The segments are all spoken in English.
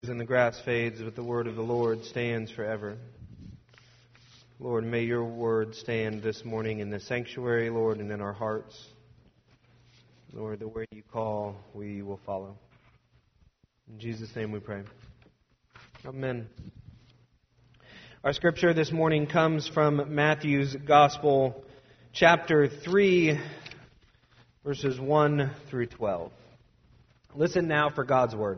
And the grass fades, but the word of the Lord stands forever. Lord, may your word stand this morning in the sanctuary, Lord, and in our hearts. Lord, the way you call, we will follow. In Jesus' name we pray. Amen. Our scripture this morning comes from Matthew's Gospel, chapter 3, verses 1 through 12. Listen now for God's word.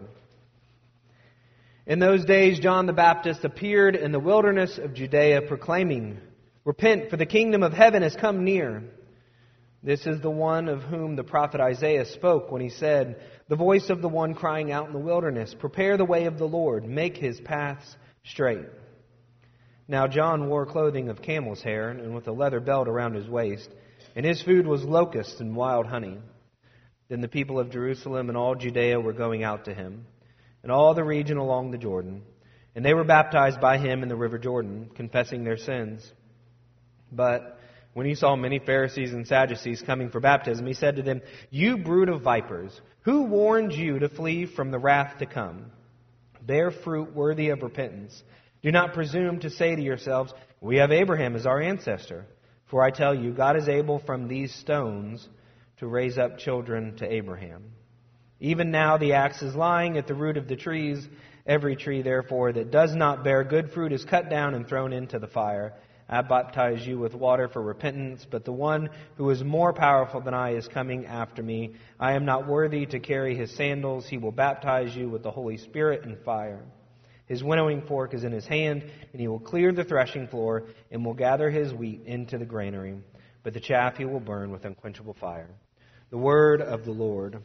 In those days, John the Baptist appeared in the wilderness of Judea, proclaiming, "Repent, for the kingdom of heaven has come near." This is the one of whom the prophet Isaiah spoke when he said, "The voice of the one crying out in the wilderness, prepare the way of the Lord, make his paths straight." Now John wore clothing of camel's hair and with a leather belt around his waist, and his food was locusts and wild honey. Then the people of Jerusalem and all Judea were going out to him, and all the region along the Jordan, and they were baptized by him in the river Jordan, confessing their sins. But when he saw many Pharisees and Sadducees coming for baptism, he said to them, "You brood of vipers, who warned you to flee from the wrath to come? Bear fruit worthy of repentance. Do not presume to say to yourselves, 'We have Abraham as our ancestor.' For I tell you, God is able from these stones to raise up children to Abraham. Even now the axe is lying at the root of the trees. Every tree, therefore, that does not bear good fruit is cut down and thrown into the fire. I baptize you with water for repentance, but the one who is more powerful than I is coming after me. I am not worthy to carry his sandals. He will baptize you with the Holy Spirit and fire. His winnowing fork is in his hand, and he will clear the threshing floor and will gather his wheat into the granary. But the chaff he will burn with unquenchable fire." The word of the Lord.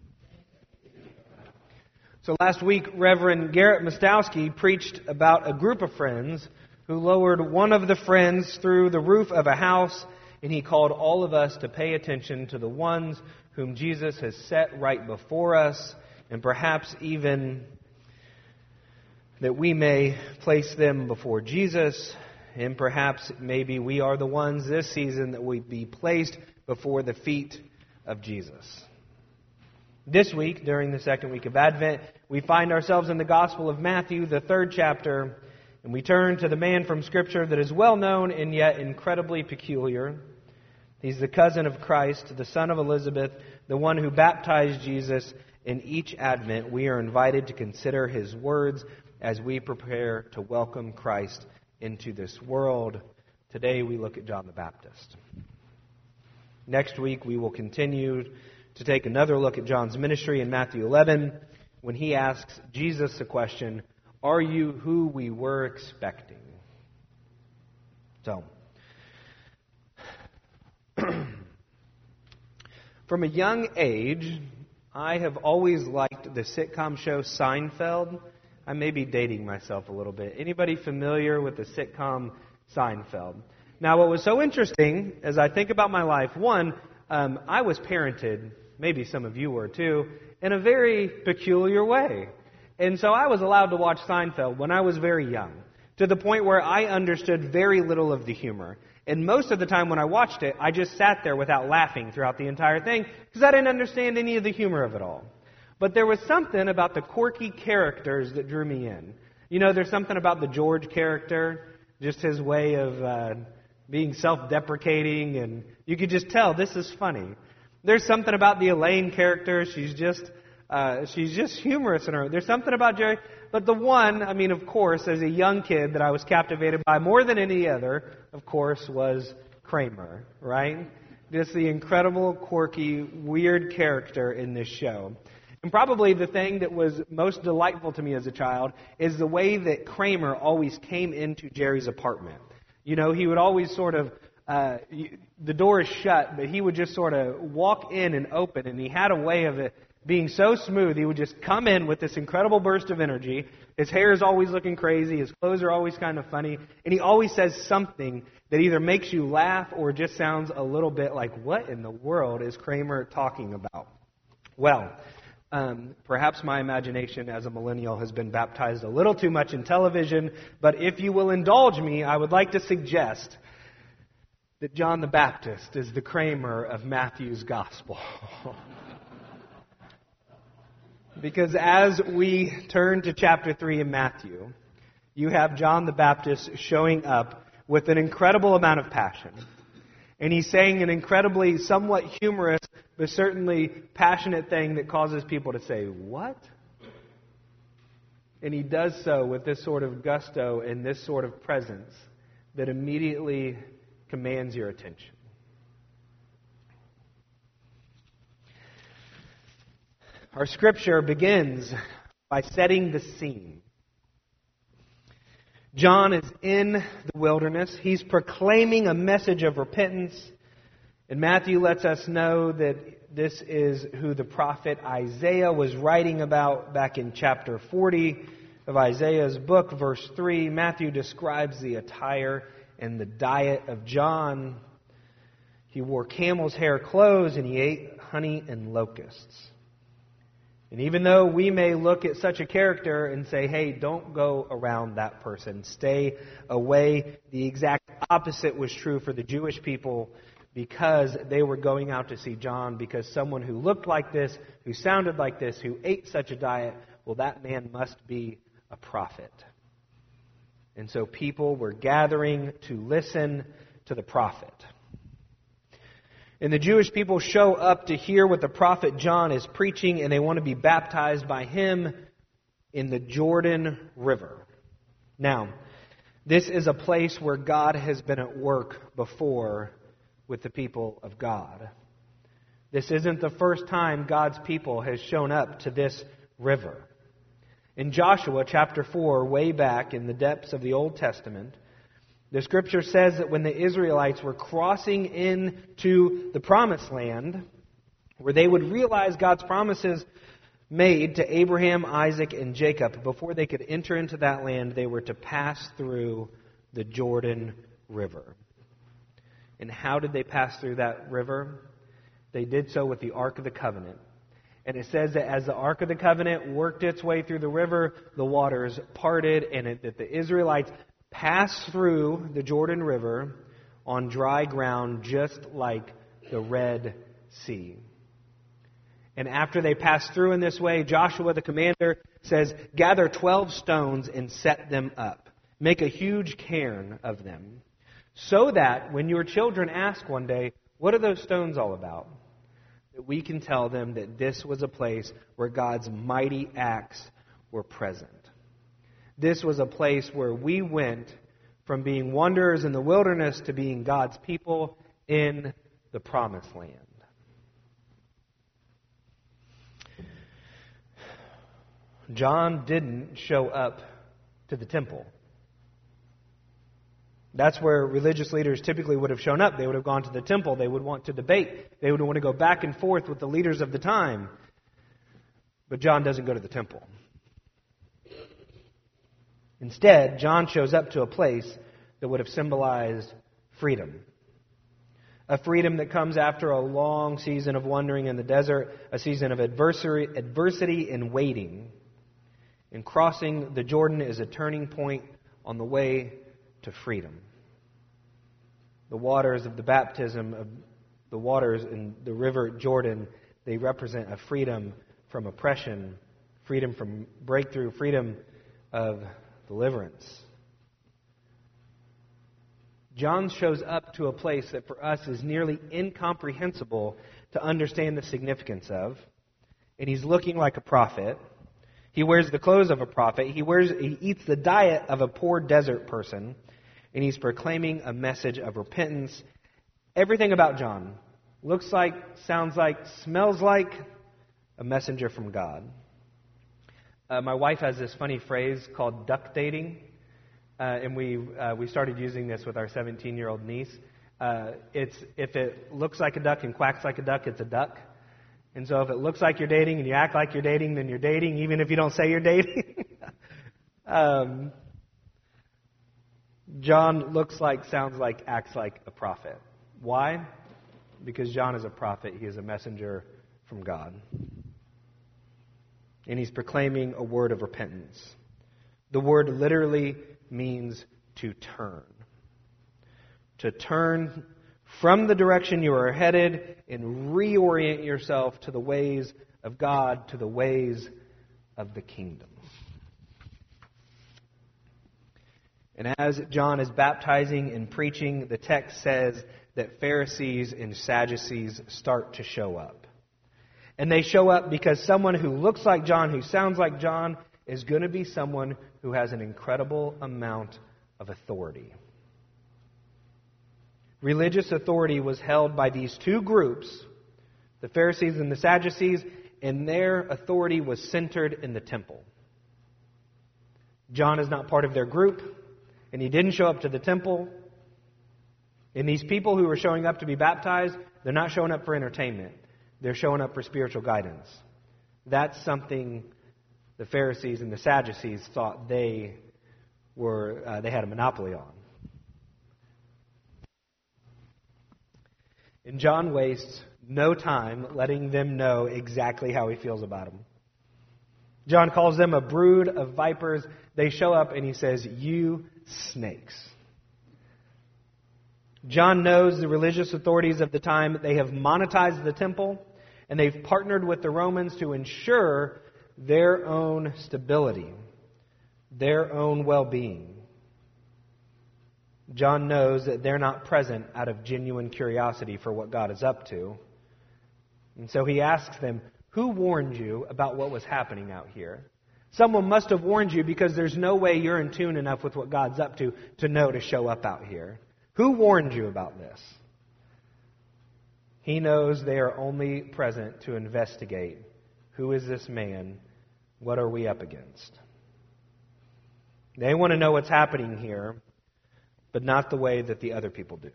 So last week, Reverend Garrett Mostowski preached about a group of friends who lowered one of the friends through the roof of a house, and he called all of us to pay attention to the ones whom Jesus has set right before us, and perhaps even that we may place them before Jesus, and perhaps maybe we are the ones this season that would be placed before the feet of Jesus. This week, during the second week of Advent, we find ourselves in the Gospel of Matthew, the 3rd chapter, and we turn to the man from Scripture that is well known and yet incredibly peculiar. He's the cousin of Christ, the son of Elizabeth, the one who baptized Jesus. In each Advent, we are invited to consider his words as we prepare to welcome Christ into this world. Today, we look at John the Baptist. Next week, we will continue to take another look at John's ministry in Matthew 11 when he asks Jesus the question, "Are you who we were expecting?" So, from a young age, I have always liked the sitcom show Seinfeld. I may be dating myself a little bit. Anybody familiar with the sitcom Seinfeld? Now, what was so interesting as I think about my life, one, I was parented, maybe some of you were too, in a very peculiar way. And so I was allowed to watch Seinfeld when I was very young, to the point where I understood very little of the humor. And most of the time when I watched it, I just sat there without laughing throughout the entire thing, because I didn't understand any of the humor of it all. But there was something about the quirky characters that drew me in. You know, there's something about the George character, just his way of being self-deprecating, and you could just tell this is funny. There's something about the Elaine character. She's just humorous in her. There's something about Jerry. But the one, of course, as a young kid that I was captivated by more than any other, of course, was Kramer, right? Just the incredible, quirky, weird character in this show. And probably the thing that was most delightful to me as a child is the way that Kramer always came into Jerry's apartment. You know, he would always sort of, the door is shut, but he would just sort of walk in and open, and he had a way of it being so smooth. He would just come in with this incredible burst of energy. His hair is always looking crazy. His clothes are always kind of funny. And he always says something that either makes you laugh or just sounds a little bit like, what in the world is Kramer talking about? Well, perhaps my imagination as a millennial has been baptized a little too much in television, but if you will indulge me, I would like to suggest that John the Baptist is the Kramer of Matthew's Gospel. Because as we turn to chapter 3 in Matthew, you have John the Baptist showing up with an incredible amount of passion. And he's saying an incredibly, somewhat humorous, but certainly passionate thing that causes people to say, "What?" And he does so with this sort of gusto and this sort of presence that immediately commands your attention. Our scripture begins by setting the scene. John is in the wilderness. He's proclaiming a message of repentance. And Matthew lets us know that this is who the prophet Isaiah was writing about back in chapter 40 of Isaiah's book, verse 3. Matthew describes the attire and the diet of John. He wore camel's hair clothes and he ate honey and locusts. And even though we may look at such a character and say, "Hey, don't go around that person. Stay away," the exact opposite was true for the Jewish people, because they were going out to see John, because someone who looked like this, who sounded like this, who ate such a diet, well, that man must be a prophet. And so people were gathering to listen to the prophet. And the Jewish people show up to hear what the prophet John is preaching, and they want to be baptized by him in the Jordan River. Now, this is a place where God has been at work before with the people of God. This isn't the first time God's people has shown up to this river. In Joshua chapter 4, way back in the depths of the Old Testament, the scripture says that when the Israelites were crossing into the promised land, where they would realize God's promises made to Abraham, Isaac, and Jacob, before they could enter into that land, they were to pass through the Jordan River. And how did they pass through that river? They did so with the Ark of the Covenant. And it says that as the Ark of the Covenant worked its way through the river, the waters parted, and that the Israelites passed through the Jordan River on dry ground, just like the Red Sea. And after they passed through in this way, Joshua the commander says, "Gather 12 stones and set them up. Make a huge cairn of them, so that when your children ask one day, 'What are those stones all about?' that we can tell them that this was a place where God's mighty acts were present. This was a place where we went from being wanderers in the wilderness to being God's people in the promised land." John didn't show up to the temple. That's where religious leaders typically would have shown up. They would have gone to the temple. They would want to debate. They would want to go back and forth with the leaders of the time. But John doesn't go to the temple. Instead, John shows up to a place that would have symbolized freedom. A freedom that comes after a long season of wandering in the desert, a season of adversity and waiting. And crossing the Jordan is a turning point on the way to freedom. The waters of the baptism, of the waters in the river Jordan, they represent a freedom from oppression, freedom from breakthrough, freedom of deliverance. John shows up to a place that for us is nearly incomprehensible to understand the significance of. And he's looking like a prophet. He wears the clothes of a prophet. He eats the diet of a poor desert person. And he's proclaiming a message of repentance. Everything about John looks like, sounds like, smells like a messenger from God. My wife has this funny phrase called duck dating. And we started using this with our 17-year-old niece. It's if it looks like a duck and quacks like a duck, it's a duck. And so if it looks like you're dating and you act like you're dating, then you're dating, even if you don't say you're dating. John looks like, sounds like, acts like a prophet. Why? Because John is a prophet. He is a messenger from God. And he's proclaiming a word of repentance. The word literally means to turn. To turn from the direction you are headed and reorient yourself to the ways of God, to the ways of the kingdom. And as John is baptizing and preaching, the text says that Pharisees and Sadducees start to show up. And they show up because someone who looks like John, who sounds like John, is going to be someone who has an incredible amount of authority. Religious authority was held by these two groups, the Pharisees and the Sadducees, and their authority was centered in the temple. John is not part of their group, and he didn't show up to the temple. And these people who are showing up to be baptized, they're not showing up for entertainment. They're showing up for spiritual guidance. That's something the Pharisees and the Sadducees thought they had a monopoly on. And John wastes no time letting them know exactly how he feels about them. John calls them a brood of vipers. They show up and he says, "You snakes." John knows the religious authorities of the time. They have monetized the temple, and they've partnered with the Romans to ensure their own stability, their own well-being. John knows that they're not present out of genuine curiosity for what God is up to. And so he asks them, "Who warned you about what was happening out here?" Someone must have warned you, because there's no way you're in tune enough with what God's up to know to show up out here. Who warned you about this? He knows they are only present to investigate. Who is this man? What are we up against? They want to know what's happening here, but not the way that the other people do.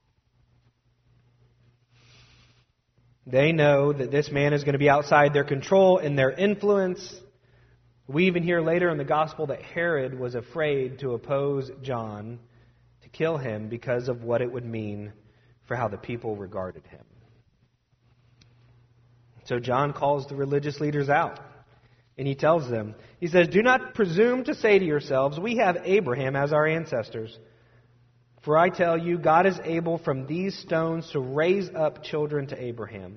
They know that this man is going to be outside their control and their influence. We even hear later in the gospel that Herod was afraid to oppose John, to kill him, because of what it would mean for how the people regarded him. So John calls the religious leaders out, and he tells them, he says, "Do not presume to say to yourselves, 'We have Abraham as our ancestors.' For I tell you, God is able from these stones to raise up children to Abraham."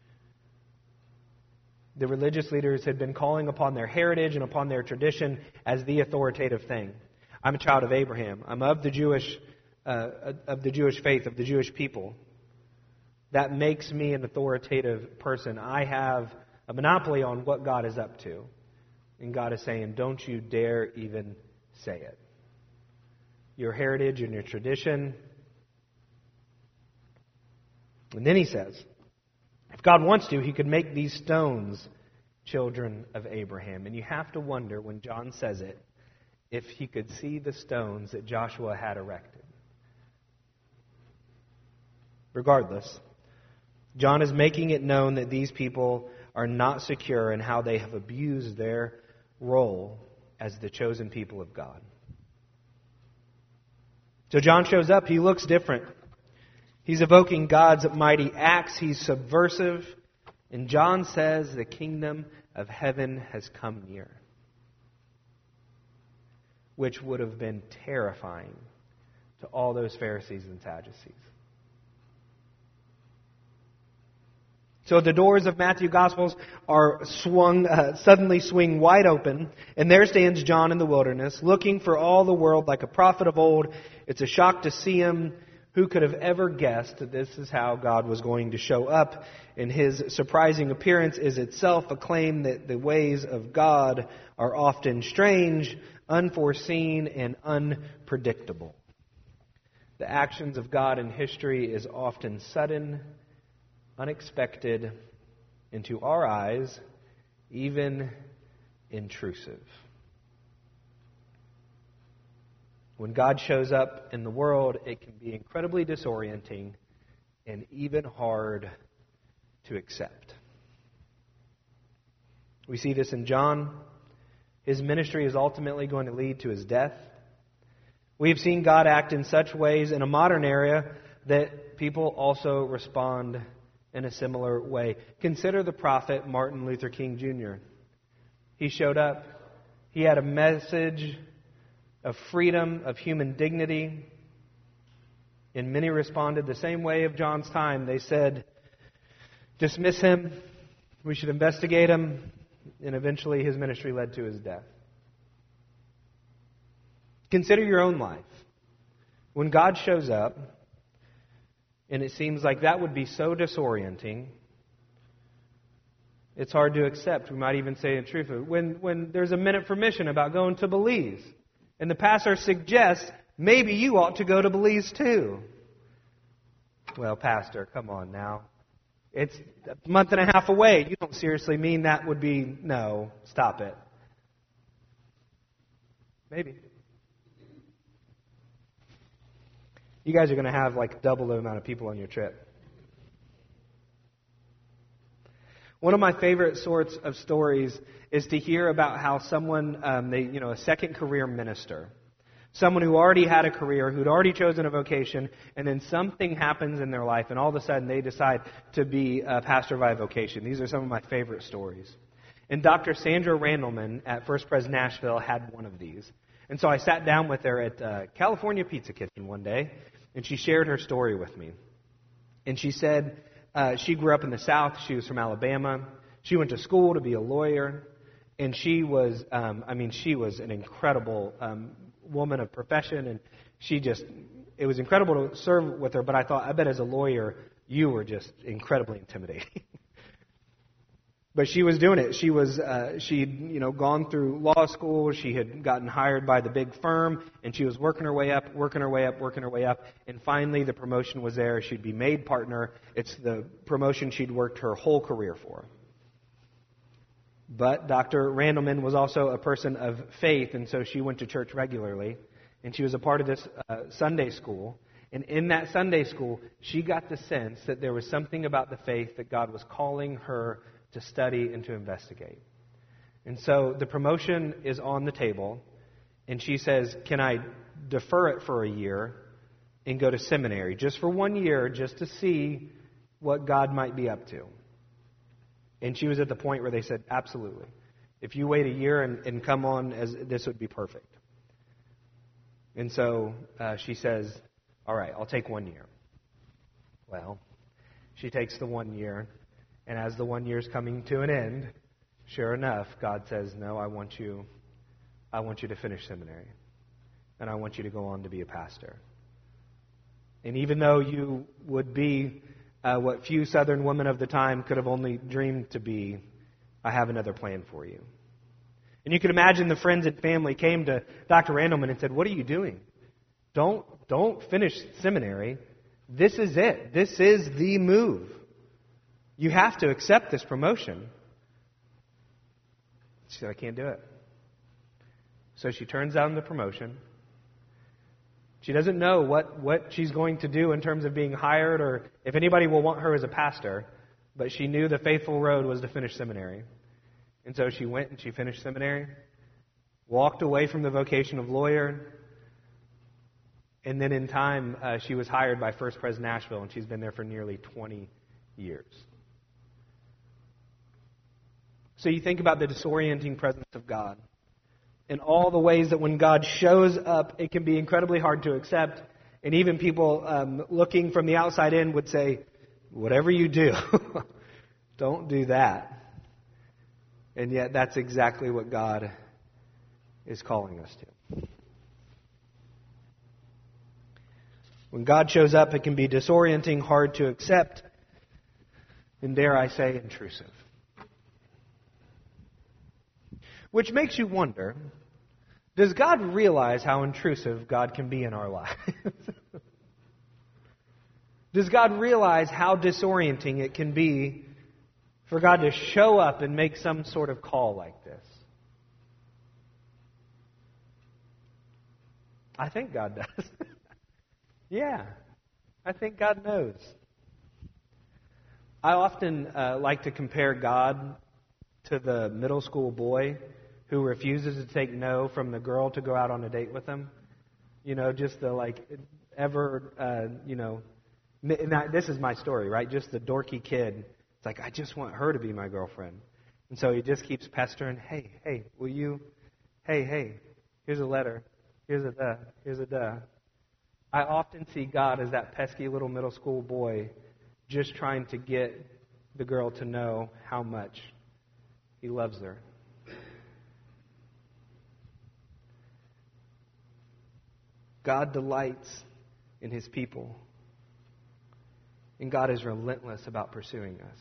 The religious leaders had been calling upon their heritage and upon their tradition as the authoritative thing. I'm a child of Abraham. I'm of the Jewish faith, of the Jewish people. That makes me an authoritative person. I have a monopoly on what God is up to. And God is saying, don't you dare even say it. Your heritage and your tradition. And then he says, if God wants to, he could make these stones children of Abraham. And you have to wonder, when John says it, if he could see the stones that Joshua had erected. Regardless, John is making it known that these people are not secure in how they have abused their role as the chosen people of God. So John shows up. He looks different. He's evoking God's mighty acts. He's subversive. And John says the kingdom of heaven has come near. Which would have been terrifying to all those Pharisees and Sadducees. So the doors of Matthew's Gospels are suddenly swing wide open, and there stands John in the wilderness, looking for all the world like a prophet of old. It's a shock to see him. Who could have ever guessed that this is how God was going to show up? And his surprising appearance is itself a claim that the ways of God are often strange, unforeseen, and unpredictable. The actions of God in history is often sudden, unexpected, and to our eyes, even intrusive. When God shows up in the world, it can be incredibly disorienting and even hard to accept. We see this in John. His ministry is ultimately going to lead to his death. We've seen God act in such ways in a modern era that people also respond in a similar way. Consider the prophet Martin Luther King Jr. He showed up. He had a message of freedom, of human dignity. And many responded the same way of John's time. They said, dismiss him. We should investigate him. And eventually his ministry led to his death. Consider your own life. When God shows up, and it seems like that would be so disorienting, it's hard to accept. We might even say in truth, when there's a minute for mission about going to Belize, and the pastor suggests, maybe you ought to go to Belize too. Well, pastor, come on now. It's a month and a half away. You don't seriously mean that would be, no, stop it. Maybe. You guys are going to have like double the amount of people on your trip. One of my favorite sorts of stories is to hear about how someone, a second career minister, someone who already had a career, who'd already chosen a vocation, and then something happens in their life, and all of a sudden they decide to be a pastor by vocation. These are some of my favorite stories. And Dr. Sandra Randleman at First Pres Nashville had one of these. And so I sat down with her at California Pizza Kitchen one day, and she shared her story with me. And she said she grew up in the South. She was from Alabama. She went to school to be a lawyer. And she was, she was an incredible woman of profession. And it was incredible to serve with her. But I thought, I bet as a lawyer, you were just incredibly intimidating. But she was doing it. She'd gone through law school. She had gotten hired by the big firm, and she was working her way up. And finally, the promotion was there. She'd be made partner. It's the promotion she'd worked her whole career for. But Dr. Randleman was also a person of faith, and so she went to church regularly. And she was a part of this Sunday school. And in that Sunday school, she got the sense that there was something about the faith that God was calling her to study and to investigate. And so the promotion is on the table, and she says, can I defer it for a year and go to seminary, just for 1 year, just to see what God might be up to? And she was at the point where they said, absolutely. If you wait a year and come on, this would be perfect. And so she says, all right, I'll take 1 year. Well, she takes the 1 year. And as the 1 year is coming to an end, sure enough, God says, no, I want you to finish seminary. And I want you to go on to be a pastor. And even though you would be what few Southern women of the time could have only dreamed to be, I have another plan for you. And you can imagine the friends and family came to Dr. Randleman and said, what are you doing? Don't finish seminary. This is it. This is the move. You have to accept this promotion. She said, I can't do it. So she turns down the promotion. She doesn't know what she's going to do in terms of being hired or if anybody will want her as a pastor, but she knew the faithful road was to finish seminary. And so she went and she finished seminary, walked away from the vocation of lawyer, and then in time she was hired by First Pres Nashville, and she's been there for nearly 20 years. So you think about the disorienting presence of God and all the ways that when God shows up, it can be incredibly hard to accept. And even people looking from the outside in would say, whatever you do, don't do that. And yet that's exactly what God is calling us to. When God shows up, it can be disorienting, hard to accept, and dare I say, intrusive. Which makes you wonder, does God realize how intrusive God can be in our lives? Does God realize how disorienting it can be for God to show up and make some sort of call like this? I think God does. Yeah, I think God knows. I often like to compare God to the middle school boy who refuses to take no from the girl to go out on a date with him. Just the this is my story, right? Just the dorky kid. It's like, I just want her to be my girlfriend. And so he just keeps pestering, hey, will you, hey, here's a letter, here's a duh. I often see God as that pesky little middle school boy just trying to get the girl to know how much He loves her. God delights in His people. And God is relentless about pursuing us.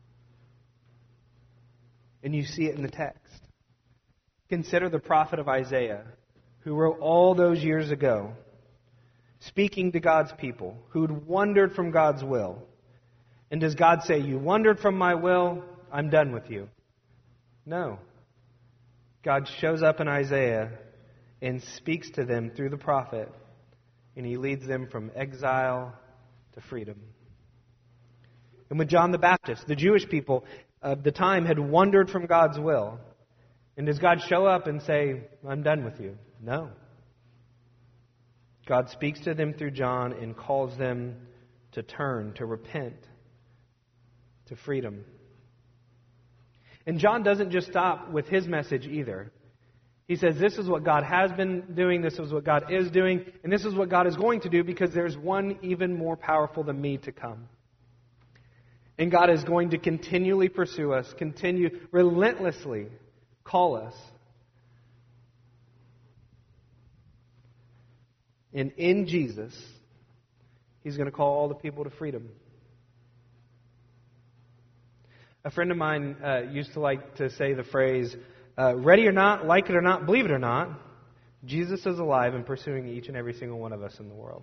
And you see it in the text. Consider the prophet of Isaiah, who wrote all those years ago, speaking to God's people, who'd wandered from God's will. And does God say, you wandered from my will, I'm done with you? No. God shows up in Isaiah and speaks to them through the prophet, and He leads them from exile to freedom. And with John the Baptist, the Jewish people of the time had wandered from God's will. And does God show up and say, I'm done with you? No. God speaks to them through John and calls them to turn, to repent, to freedom. And John doesn't just stop with his message either. He says, this is what God has been doing, this is what God is doing, and this is what God is going to do, because there's one even more powerful than me to come. And God is going to continually pursue us, relentlessly call us. And in Jesus, He's going to call all the people to freedom. A friend of mine used to like to say the phrase, ready or not, like it or not, believe it or not, Jesus is alive and pursuing each and every single one of us in the world.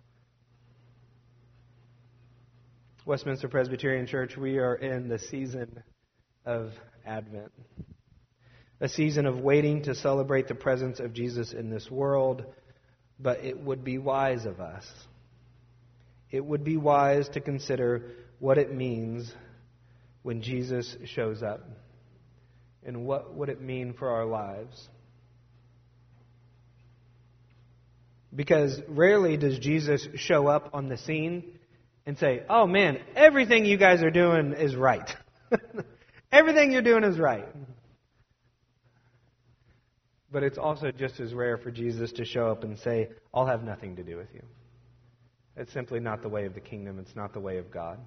Westminster Presbyterian Church, we are in the season of Advent. A season of waiting to celebrate the presence of Jesus in this world, but it would be wise of us. It would be wise to consider what it means when Jesus shows up. And what would it mean for our lives? Because rarely does Jesus show up on the scene and say, oh man, everything you guys are doing is right. Everything you're doing is right. But it's also just as rare for Jesus to show up and say, I'll have nothing to do with you. It's simply not the way of the kingdom. It's not the way of God.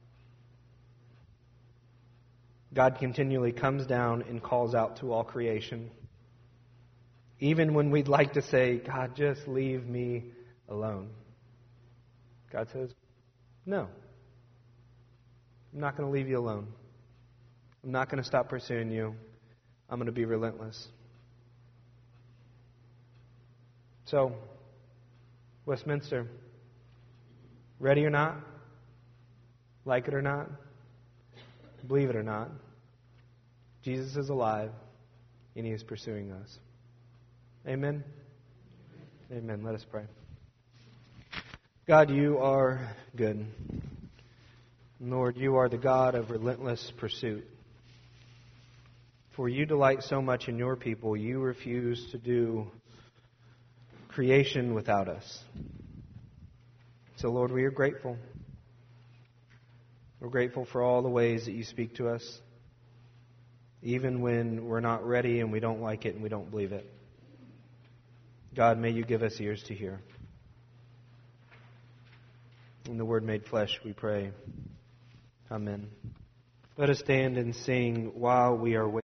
God continually comes down and calls out to all creation. Even when we'd like to say, God, just leave me alone. God says, no. I'm not going to leave you alone. I'm not going to stop pursuing you. I'm going to be relentless. So, Westminster, ready or not, like it or not, believe it or not, Jesus is alive and He is pursuing us. Amen? Amen. Let us pray. God, You are good. Lord, You are the God of relentless pursuit. For You delight so much in Your people, You refuse to do creation without us. So, Lord, we are grateful. We're grateful for all the ways that You speak to us, even when we're not ready and we don't like it and we don't believe it. God, may You give us ears to hear. In the Word made flesh, we pray. Amen. Let us stand and sing while we are waiting.